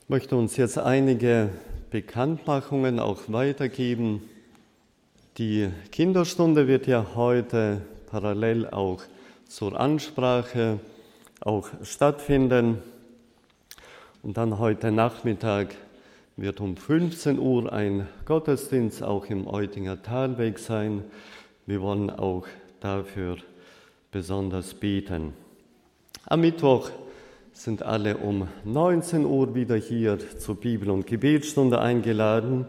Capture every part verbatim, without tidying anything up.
Ich möchte uns jetzt einige Bekanntmachungen auch weitergeben. Die Kinderstunde wird ja heute parallel auch zur Ansprache auch stattfinden. Und dann heute Nachmittag wird um fünfzehn Uhr ein Gottesdienst auch im Eutinger Talweg sein. Wir wollen auch dafür besonders beten. Am Mittwoch sind alle um neunzehn Uhr wieder hier zur Bibel- und Gebetsstunde eingeladen.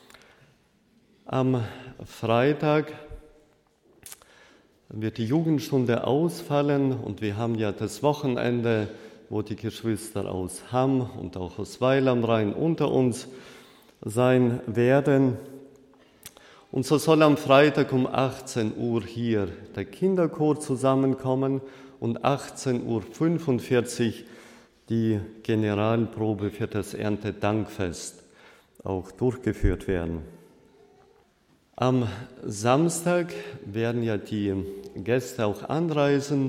Am Freitag wird die Jugendstunde ausfallen und wir haben ja das Wochenende, wo die Geschwister aus Hamm und auch aus Weil am Rhein unter uns sein werden. Und so soll am Freitag um achtzehn Uhr hier der Kinderchor zusammenkommen und achtzehn Uhr fünfundvierzig die Generalprobe für das Erntedankfest auch durchgeführt werden. Am Samstag werden ja die Gäste auch anreisen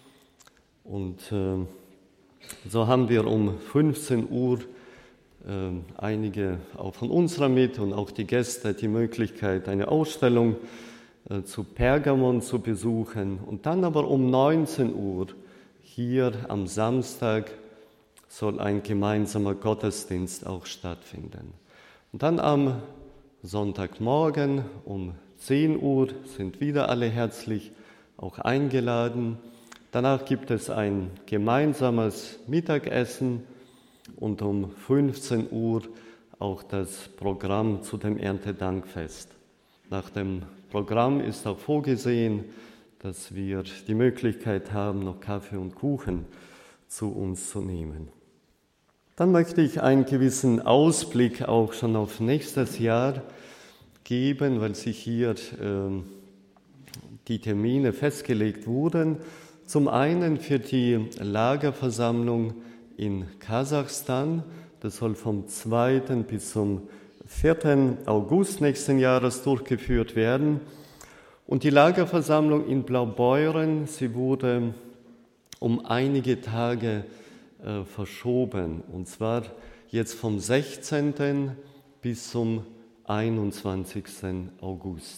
und äh, so haben wir um fünfzehn Uhr äh, einige auch von unserer Mitte und auch die Gäste die Möglichkeit, eine Ausstellung äh, zu Pergamon zu besuchen. Und dann aber um neunzehn Uhr hier am Samstag soll ein gemeinsamer Gottesdienst auch stattfinden. Und dann am Sonntagmorgen um zehn Uhr sind wieder alle herzlich auch eingeladen. Danach gibt es ein gemeinsames Mittagessen und um fünfzehn Uhr auch das Programm zu dem Erntedankfest. Nach dem Programm ist auch vorgesehen, dass wir die Möglichkeit haben, noch Kaffee und Kuchen zu uns zu nehmen. Dann möchte ich einen gewissen Ausblick auch schon auf nächstes Jahr geben, weil sich hier äh, die Termine festgelegt wurden. Zum einen für die Lagerversammlung in Kasachstan, das soll vom zweiten bis zum vierten August nächsten Jahres durchgeführt werden. Und die Lagerversammlung in Blaubeuren, sie wurde um einige Tage äh, verschoben, und zwar jetzt vom sechzehnten bis zum einundzwanzigsten August.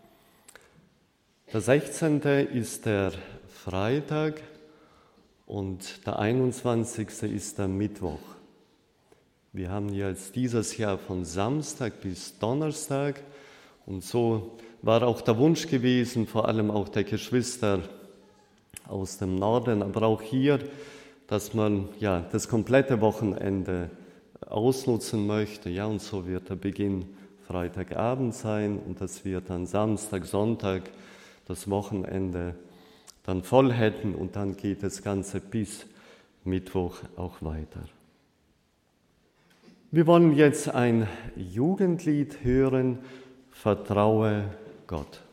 Der sechzehnte ist der Freitag und der einundzwanzigste ist der Mittwoch. Wir haben jetzt dieses Jahr von Samstag bis Donnerstag und so war auch der Wunsch gewesen, vor allem auch der Geschwister aus dem Norden, aber auch hier, dass man ja das komplette Wochenende ausnutzen möchte. Ja, und so wird der Beginn Freitagabend sein und dass wir dann Samstag, Sonntag das Wochenende dann voll hätten und dann geht das Ganze bis Mittwoch auch weiter. Wir wollen jetzt ein Jugendlied hören, Vertraue Gott.